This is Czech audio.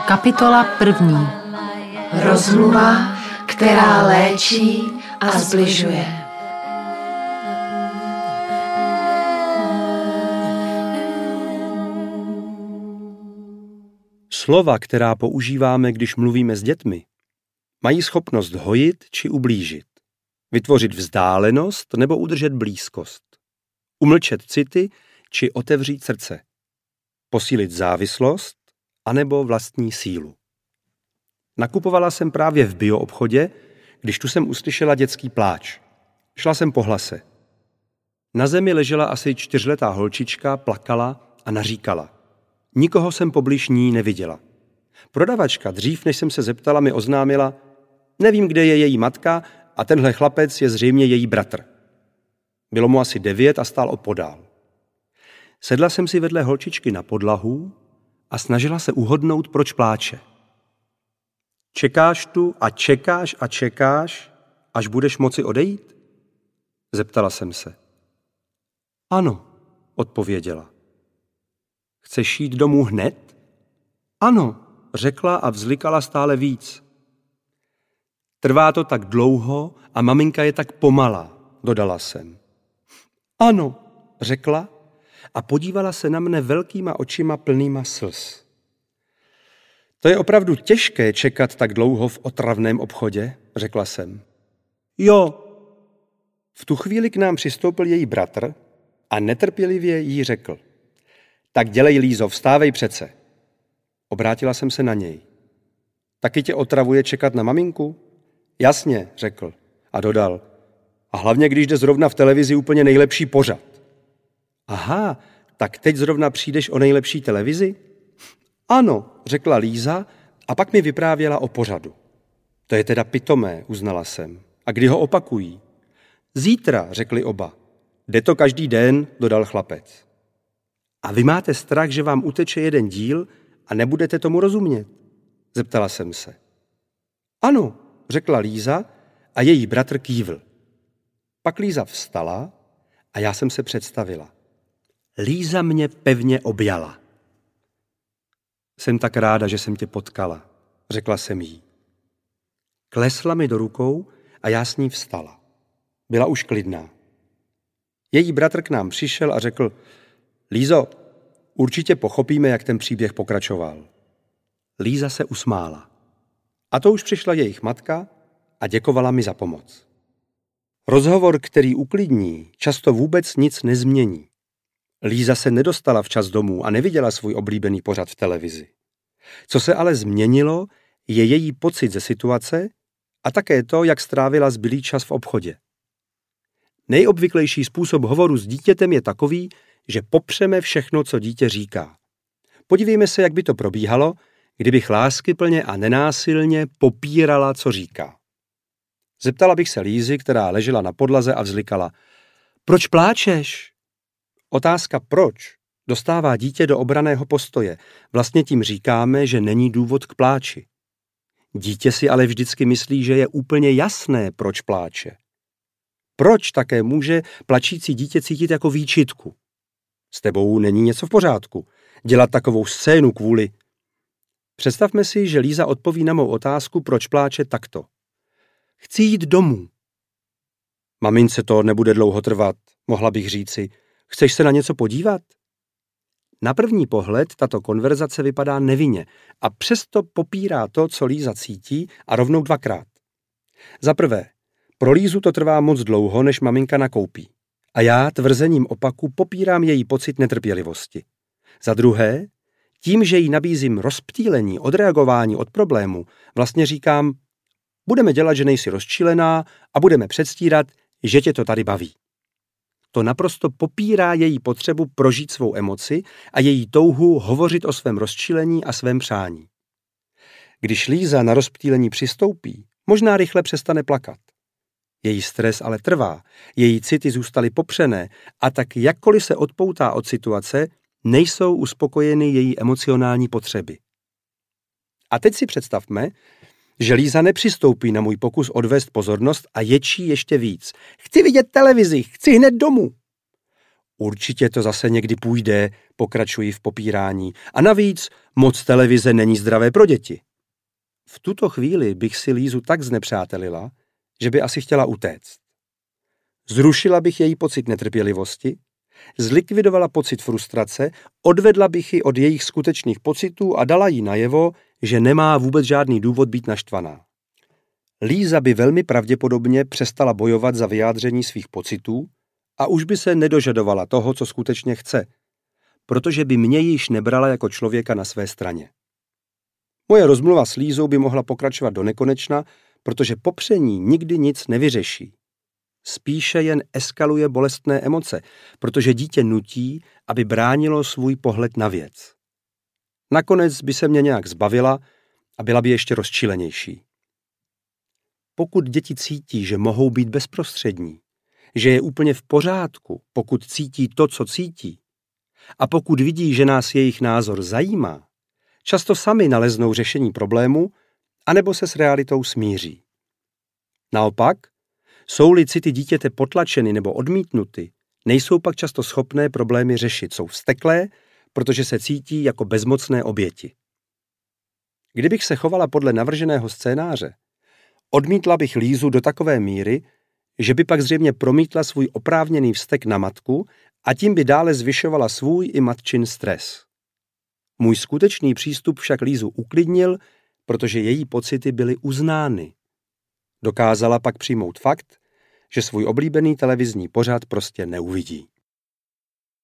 Kapitola 1. Rozmluva, která léčí a zbližuje. Slova, která používáme, když mluvíme s dětmi, mají schopnost hojit či ublížit, vytvořit vzdálenost nebo udržet blízkost, umlčet city či otevřít srdce, posílit závislost anebo vlastní sílu. Nakupovala jsem právě v bioobchodě, když tu jsem uslyšela dětský pláč. Šla jsem po hlase. Na zemi ležela asi 4letá holčička, plakala a naříkala. Nikoho jsem poblíž ní neviděla. Prodavačka dřív, než jsem se zeptala, mi oznámila, nevím, kde je její matka a tenhle chlapec je zřejmě její bratr. Bylo mu asi 9 a stál opodál. Sedla jsem si vedle holčičky na podlahu a snažila se uhodnout, proč pláče. Čekáš tu a čekáš a čekáš, až budeš moci odejít? Zeptala jsem se. Ano, odpověděla. Chceš jít domů hned? Ano, řekla a vzlikala stále víc. Trvá to tak dlouho a maminka je tak pomalá, dodala jsem. Ano, řekla a podívala se na mne velkýma očima plnýma slz. To je opravdu těžké čekat tak dlouho v otravném obchodě, řekla jsem. Jo. V tu chvíli k nám přistoupil její bratr a netrpělivě jí řekl. Tak dělej, Lízo, vstávej přece. Obrátila jsem se na něj. Taky tě otravuje čekat na maminku? Jasně, řekl a dodal. A hlavně, když jde zrovna v televizi úplně nejlepší pořad. Aha, tak teď zrovna přijdeš o nejlepší televizi? Ano, řekla Líza a pak mi vyprávěla o pořadu. To je teda pitomé, uznala jsem. A kdy ho opakují? Zítra, řekli oba. Jde to každý den, dodal chlapec. A vy máte strach, že vám uteče jeden díl a nebudete tomu rozumět? Zeptala jsem se. Ano, řekla Líza a její bratr kývl. Pak Líza vstala a já jsem se představila. Líza mě pevně objala. Jsem tak ráda, že jsem tě potkala, řekla jsem jí. Klesla mi do rukou a já s ní vstala. Byla už klidná. Její bratr k nám přišel a řekl, Lízo, určitě pochopíme, jak ten příběh pokračoval. Líza se usmála. A to už přišla jejich matka a děkovala mi za pomoc. Rozhovor, který uklidní, často vůbec nic nezmění. Líza se nedostala včas domů a neviděla svůj oblíbený pořad v televizi. Co se ale změnilo, je její pocit ze situace a také to, jak strávila zbylý čas v obchodě. Nejobvyklejší způsob hovoru s dítětem je takový, že popřeme všechno, co dítě říká. Podívejme se, jak by to probíhalo, kdybych láskyplně a nenásilně popírala, co říká. Zeptala bych se Lízy, která ležela na podlaze a vzlikala. Proč pláčeš? Otázka proč dostává dítě do obranného postoje. Vlastně tím říkáme, že není důvod k pláči. Dítě si ale vždycky myslí, že je úplně jasné, proč pláče. Proč také může plačící dítě cítit jako výčitku? S tebou není něco v pořádku. Dělat takovou scénu kvůli... Představme si, že Líza odpoví na mou otázku, proč pláče takto. Chci jít domů. Mamince to nebude dlouho trvat, mohla bych říci. Chceš se na něco podívat? Na první pohled tato konverzace vypadá nevinně a přesto popírá to, co Líza cítí a rovnou dvakrát. Za prvé, pro Lízu to trvá moc dlouho, než maminka nakoupí. A já tvrzením opaku popírám její pocit netrpělivosti. Za druhé, tím, že jí nabízím rozptýlení, odreagování od problému, vlastně říkám, budeme dělat, že nejsi rozčilená a budeme předstírat, že tě to tady baví. To naprosto popírá její potřebu prožít svou emoci a její touhu hovořit o svém rozčilení a svém přání. Když Líza na rozptýlení přistoupí, možná rychle přestane plakat. Její stres ale trvá, její city zůstaly popřené a tak jakkoliv se odpoutá od situace, nejsou uspokojeny její emocionální potřeby. A teď si představme, že Líza nepřistoupí na můj pokus odvést pozornost a ječí ještě víc. Chci vidět televizi, chci hned domů. Určitě to zase někdy půjde, pokračuji v popírání. A navíc moc televize není zdravé pro děti. V tuto chvíli bych si Lízu tak znepřátelila, že by asi chtěla utéct. Zrušila bych její pocit netrpělivosti, zlikvidovala pocit frustrace, odvedla bych ji od jejich skutečných pocitů a dala jí najevo, že nemá vůbec žádný důvod být naštvaná. Líza by velmi pravděpodobně přestala bojovat za vyjádření svých pocitů a už by se nedožadovala toho, co skutečně chce, protože by mě již nebrala jako člověka na své straně. Moje rozmluva s Lízou by mohla pokračovat do nekonečna, protože popření nikdy nic nevyřeší. Spíše jen eskaluje bolestné emoce, protože dítě nutí, aby bránilo svůj pohled na věc. Nakonec by se mě nějak zbavila a byla by ještě rozčilenější. Pokud děti cítí, že mohou být bezprostřední, že je úplně v pořádku, pokud cítí to, co cítí, a pokud vidí, že nás jejich názor zajímá, často sami naleznou řešení problému, anebo se s realitou smíří. Naopak, jsou-li city dítěte potlačeny nebo odmítnuty, nejsou pak často schopné problémy řešit, jsou vzteklé, protože se cítí jako bezmocné oběti. Kdybych se chovala podle navrženého scénáře, odmítla bych Lízu do takové míry, že by pak zřejmě promítla svůj oprávněný vztek na matku a tím by dále zvyšovala svůj i matčin stres. Můj skutečný přístup však Lízu uklidnil, protože její pocity byly uznány. Dokázala pak přijmout fakt, že svůj oblíbený televizní pořad prostě neuvidí.